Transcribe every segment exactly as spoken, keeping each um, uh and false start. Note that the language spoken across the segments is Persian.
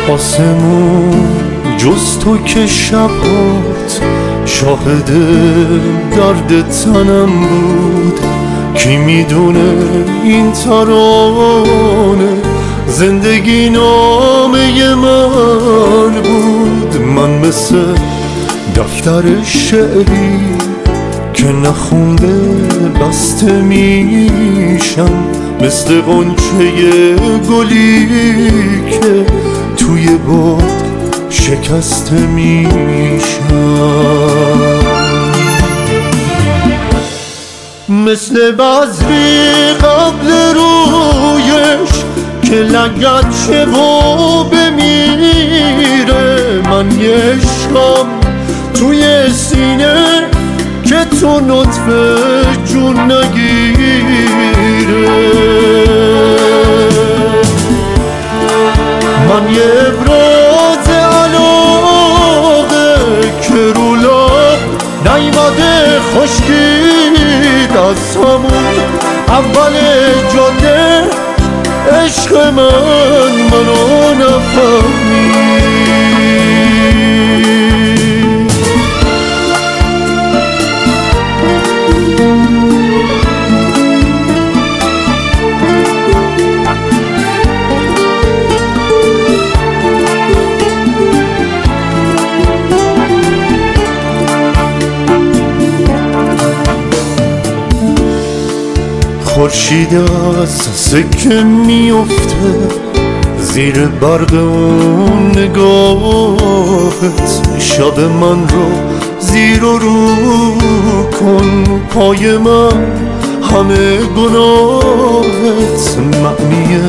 آسمون جز تو که شبات شاهد درد تنم بود. کی میدونه این ترانه زندگی نامه من بود. من مثل دفتر شعری که نخونده بسته میشم، مثل غنچه گلی که توی باد شکسته میشم. مثل بذری قبل رویش که لگد شه و بمیره، من یه عشقم توی سینه که تو نطفه جون نگیره. من یه ابراز علاقه که رو لب نیومده خشکید از همون اول جاده. عشق من منو نفهمید. خورشید از سکه میفته زیر برق اون نگاهت، شب من رو زیر و رو کن، پای من همه گناهت. معنی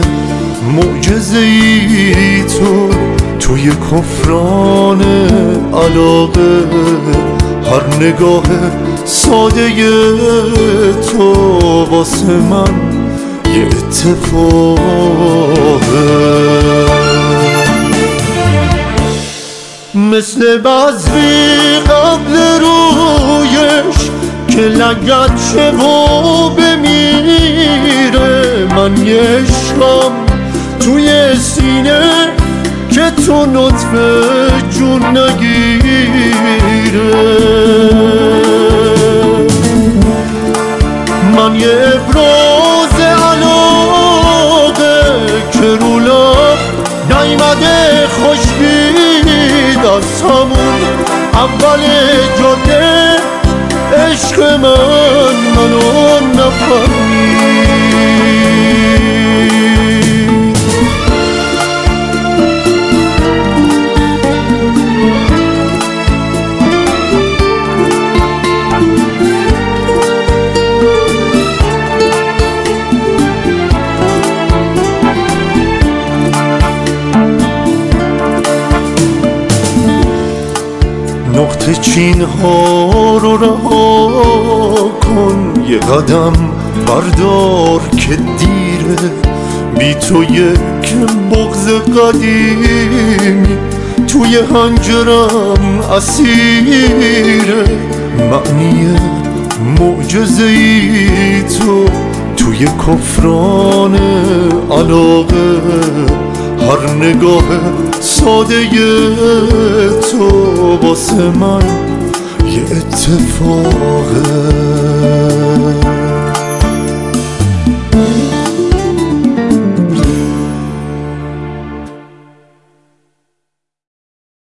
معجزه‌ای تو توی کفران علاقه، هر نگاه ساده تو واسه من یه اتفاقه. مثل بذری قبل رویش که لگد شه و بمیره، من یه عشقم توی سینه که تو نطفه جون نگیره. من یه ابراز علاقه که رو لب نیومده خشکید از همون اول جاده. عشق من منو نفهمید. نقطه چین ها رو رها کن، یه قدم بردار که دیره. بی تو یک بغض قدیمی توی هنجرم اسیره. معنی معجزه‌ای تو توی کفران علاقه، هر نگاه ساده تو واسه من یه اتفاقه.